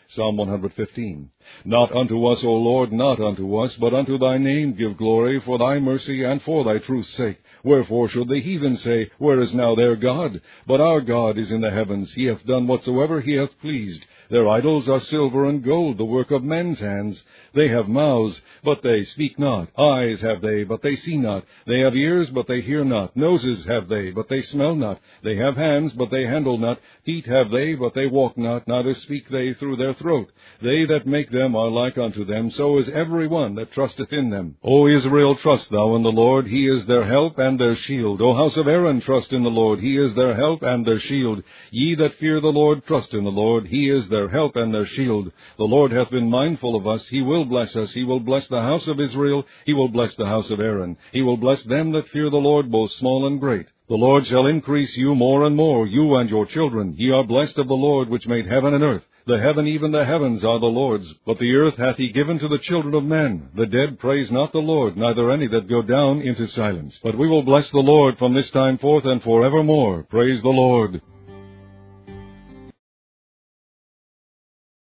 Psalm 115. Not unto us, O Lord, not unto us, but unto thy name give glory, for thy mercy and for thy truth's sake. Wherefore should the heathen say, Where is now their God? But our God is in the heavens. He hath done whatsoever he hath pleased. Their idols are silver and gold, the work of men's hands. They have mouths, but they speak not. Eyes have they, but they see not. They have ears, but they hear not. Noses have they, but they smell not. They have hands, but they handle not. Feet have they, but they walk not. Neither speak they through their throat. They that make them are like unto them. So is every one that trusteth in them. O Israel, trust thou in the Lord. He is their help and their shield. O house of Aaron, trust in the Lord. He is their help and their shield. Ye that fear the Lord, trust in the Lord. He is their help and their shield. The Lord hath been mindful of us. He will bless us. He will bless the house of Israel. He will bless the house of Aaron. He will bless them that fear the Lord, both small and great. The Lord shall increase you more and more, you and your children. Ye are blessed of the Lord, which made heaven and earth. The heaven, even the heavens, are the Lord's, but the earth hath he given to the children of men. The dead praise not the Lord, neither any that go down into silence. But we will bless the Lord from this time forth and forevermore. Praise the Lord.